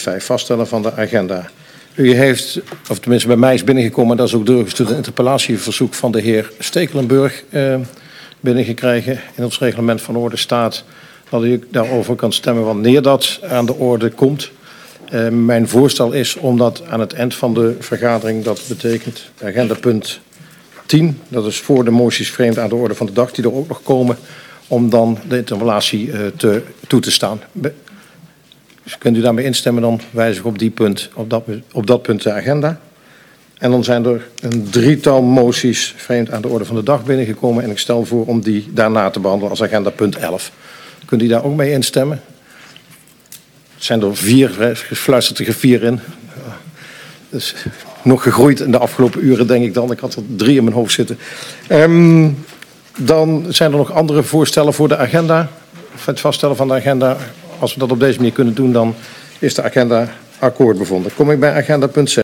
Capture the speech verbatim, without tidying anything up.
vijf, vaststellen van de agenda. U heeft, of tenminste bij mij is binnengekomen, dat is ook doorgestuurd, een interpellatieverzoek van de heer Stekelenburg uh, binnengekregen. In ons reglement van orde staat dat u daarover kan stemmen wanneer dat aan de orde komt. Uh, mijn voorstel is om dat aan het eind van de vergadering, dat betekent agenda punt tien, dat is voor de moties vreemd aan de orde van de dag die er ook nog komen, om dan de interpellatie uh, te, toe te staan. Be dus kunt u daarmee instemmen, dan wijzig op, die punt, op, dat, op dat punt de agenda. En dan zijn er een drietal moties vreemd aan de orde van de dag binnengekomen en ik stel voor om die daarna te behandelen als agenda punt elf. Kunt u daar ook mee instemmen? Het zijn er vier, gefluisterd er vier in. Dus nog gegroeid in de afgelopen uren, denk ik dan. Ik had er drie in mijn hoofd zitten. Um, dan zijn er nog andere voorstellen voor de agenda. Of het vaststellen van de agenda. Als we dat op deze manier kunnen doen, dan is de agenda akkoord bevonden. Kom ik bij agenda punt zes.